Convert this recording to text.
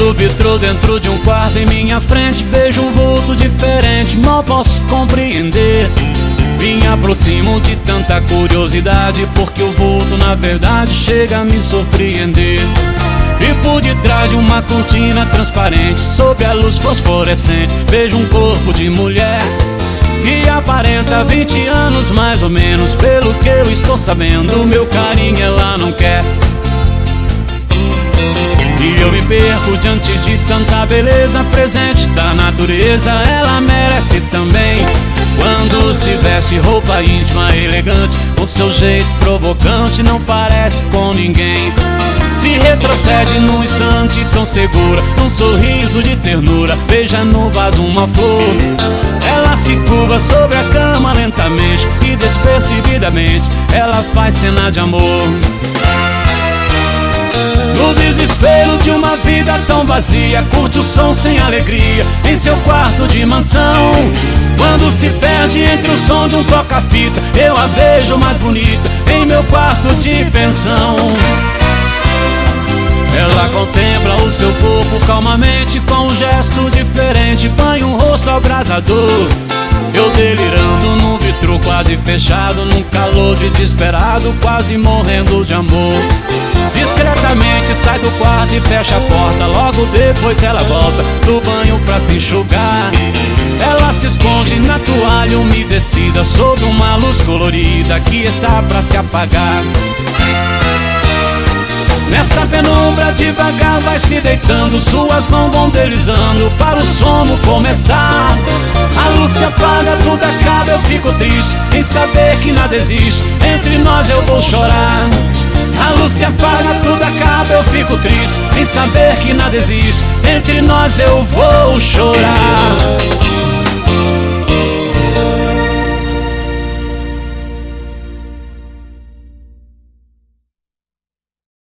No vitrô dentro de um quarto em minha frente vejo um vulto diferente, mal posso compreender. Me aproximo de tanta curiosidade, porque o vulto na verdade chega a me surpreender. E por detrás de uma cortina transparente, sob a luz fosforescente, vejo um corpo de mulher que aparenta 20 anos mais ou menos. Pelo que eu estou sabendo, meu carinho ela não quer. E eu me perco diante de tanta beleza, presente da natureza, ela merece também. Quando se veste roupa íntima elegante, com seu jeito provocante, não parece com ninguém. Se retrocede num instante tão segura, num sorriso de ternura, beija no vaso uma flor. Ela se curva sobre a cama lentamente e despercebidamente ela faz cena de amor. No desespero de uma vida tão vazia, curte o som sem alegria em seu quarto de mansão. Quando se perde entre o som de um toca-fita, eu a vejo mais bonita em meu quarto de pensão. Ela contempla o seu corpo calmamente, com um gesto diferente, banha um rosto abrasador. Eu delirando num vitrô quase fechado, num calor desesperado, quase morrendo de amor. Discretamente sai do quarto e fecha a porta, logo depois ela volta do banho pra se enxugar. Ela se esconde na toalha umedecida, sob uma luz colorida que está pra se apagar. Nesta penumbra devagar vai se deitando, suas mãos vão deslizando para o sono começar. A luz se apaga, tudo acaba, eu fico triste em saber que nada existe, entre nós eu vou chorar. A luz se apaga, tudo acaba, eu fico triste em saber que nada existe, entre nós eu vou chorar.